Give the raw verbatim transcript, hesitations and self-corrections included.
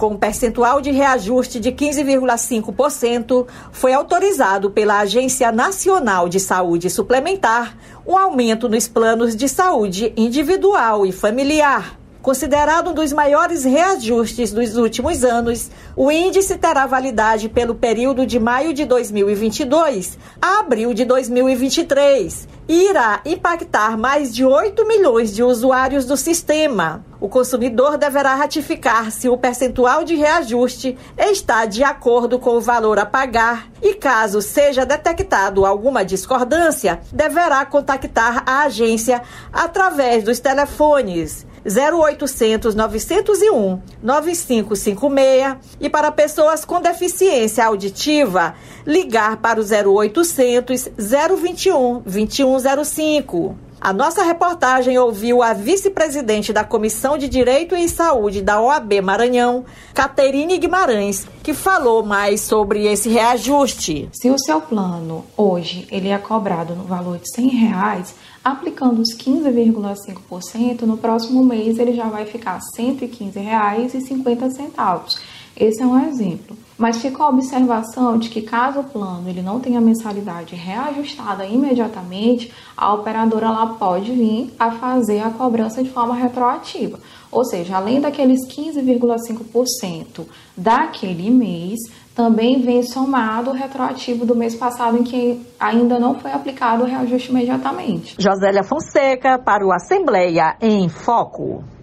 com um percentual de reajuste de quinze vírgula cinco por cento, foi autorizado pela Agência Nacional de Saúde Suplementar um aumento nos planos de saúde individual e familiar. Considerado um dos maiores reajustes dos últimos anos, o índice terá validade pelo período de maio de dois mil e vinte e dois a abril de dois mil e vinte e três e irá impactar mais de oito milhões de usuários do sistema. O consumidor deverá ratificar se o percentual de reajuste está de acordo com o valor a pagar e, caso seja detectado alguma discordância, deverá contactar a agência através dos telefones zero oitocentos, novecentos e um, nove cinco cinco seis e para pessoas com deficiência auditiva, ligar para o zero oitocentos, zero vinte e um, vinte e um zero cinco. A nossa reportagem ouviu a vice-presidente da Comissão de Direito e Saúde da O A B Maranhão, Caterine Guimarães, que falou mais sobre esse reajuste. Se o seu plano hoje ele é cobrado no valor de cem reais, aplicando os quinze vírgula cinco por cento, no próximo mês ele já vai ficar cento e quinze reais e cinquenta centavos. Esse é um exemplo. Mas fica a observação de que caso o plano ele não tenha mensalidade reajustada imediatamente, a operadora ela pode vir a fazer a cobrança de forma retroativa. Ou seja, além daqueles quinze vírgula cinco por cento daquele mês, também vem somado o retroativo do mês passado em que ainda não foi aplicado o reajuste imediatamente. Josélia Fonseca para o Assembleia em Foco.